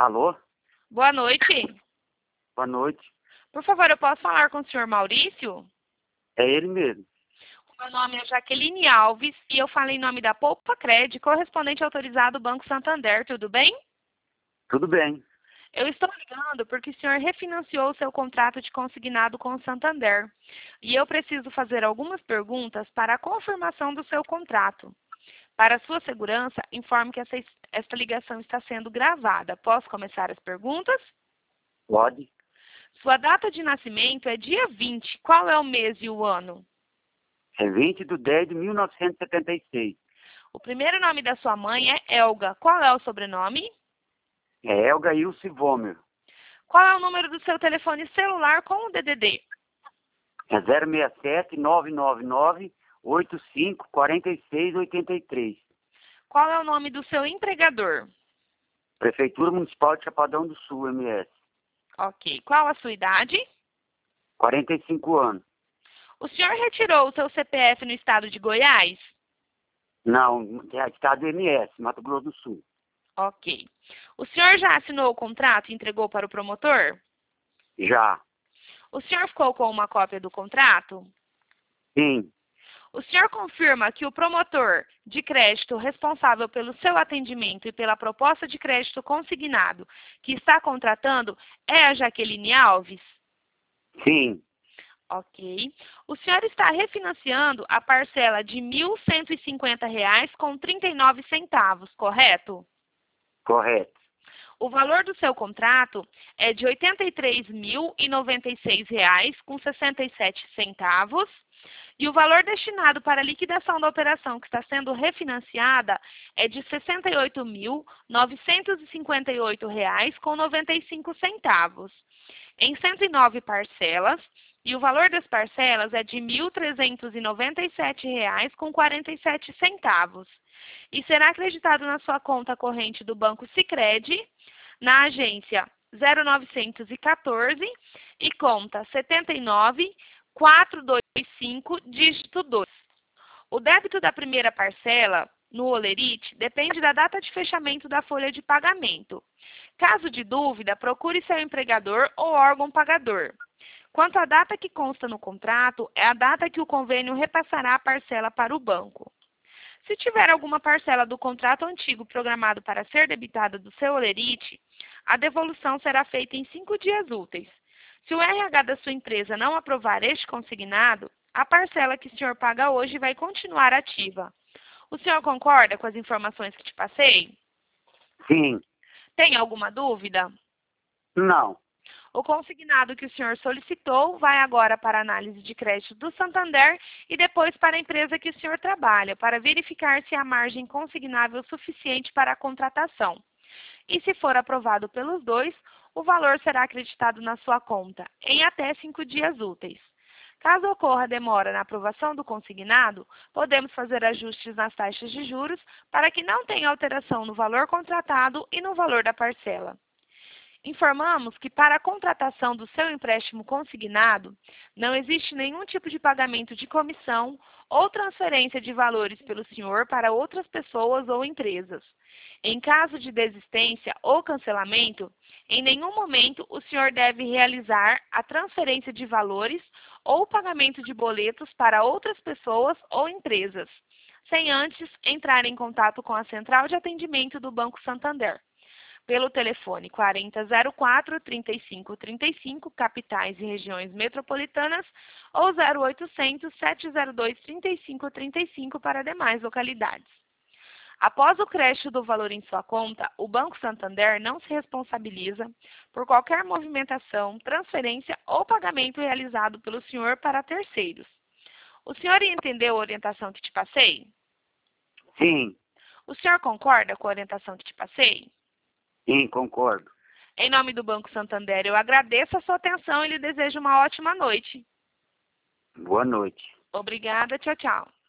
Alô? Boa noite. Boa noite. Por favor, eu posso falar com o senhor Maurício? É ele mesmo. O meu nome é Jaqueline Alves e eu falo em nome da Poupa Cred, correspondente autorizado do Banco Santander, tudo bem? Tudo bem. Eu estou ligando porque o senhor refinanciou o seu contrato de consignado com o Santander. E eu preciso fazer algumas perguntas para a confirmação do seu contrato. Para sua segurança, informe que esta ligação está sendo gravada. Posso começar as perguntas? Pode? Sua data de nascimento é dia 20. Qual é o mês e o ano? É 20/10/1976. O primeiro nome da sua mãe é Elga. Qual é o sobrenome? É Elga Ilse Vomer. Qual é o número do seu telefone celular com o DDD? É 067-999-85-46-83. Qual é o nome do seu empregador? Prefeitura Municipal de Chapadão do Sul, MS. Ok. Qual a sua idade? 45 anos. O senhor retirou o seu CPF no estado de Goiás? Não, é estado MS, Mato Grosso do Sul. Ok. O senhor já assinou o contrato e entregou para o promotor? Já. O senhor ficou com uma cópia do contrato? Sim. O senhor confirma que o promotor de crédito responsável pelo seu atendimento e pela proposta de crédito consignado que está contratando é a Jaqueline Alves? Sim. Ok. O senhor está refinanciando a parcela de R$ 1.150 com 39 centavos, correto? Correto. O valor do seu contrato é de R$ 83.096 com 67 centavos. E o valor destinado para a liquidação da operação que está sendo refinanciada é de R$ 68.958 com 95 centavos. Em 109 parcelas, e o valor das parcelas é de R$ 1.397 com 47 centavos. E será acreditado na sua conta corrente do Banco Sicredi, na agência 0914 e conta 79425, dígito 2. O débito da primeira parcela no Olerite depende da data de fechamento da folha de pagamento. Caso de dúvida, procure seu empregador ou órgão pagador. Quanto à data que consta no contrato, é a data que o convênio repassará a parcela para o banco. Se tiver alguma parcela do contrato antigo programado para ser debitada do seu Olerite, a devolução será feita em 5 dias úteis. Se o RH da sua empresa não aprovar este consignado, a parcela que o senhor paga hoje vai continuar ativa. O senhor concorda com as informações que te passei? Sim. Tem alguma dúvida? Não. O consignado que o senhor solicitou vai agora para a análise de crédito do Santander e depois para a empresa que o senhor trabalha, para verificar se há margem consignável suficiente para a contratação. E se for aprovado pelos dois, o valor será acreditado na sua conta em até 5 dias úteis. Caso ocorra demora na aprovação do consignado, podemos fazer ajustes nas taxas de juros para que não tenha alteração no valor contratado e no valor da parcela. Informamos que para a contratação do seu empréstimo consignado, não existe nenhum tipo de pagamento de comissão ou transferência de valores pelo senhor para outras pessoas ou empresas. Em caso de desistência ou cancelamento, em nenhum momento o senhor deve realizar a transferência de valores ou pagamento de boletos para outras pessoas ou empresas, sem antes entrar em contato com a central de atendimento do Banco Santander pelo telefone 4004-3535, capitais e regiões metropolitanas, ou 0800-702-3535 para demais localidades. Após o crédito do valor em sua conta, o Banco Santander não se responsabiliza por qualquer movimentação, transferência ou pagamento realizado pelo senhor para terceiros. O senhor entendeu a orientação que te passei? Sim. O senhor concorda com a orientação que te passei? Sim, concordo. Em nome do Banco Santander, eu agradeço a sua atenção e lhe desejo uma ótima noite. Boa noite. Obrigada, tchau, tchau.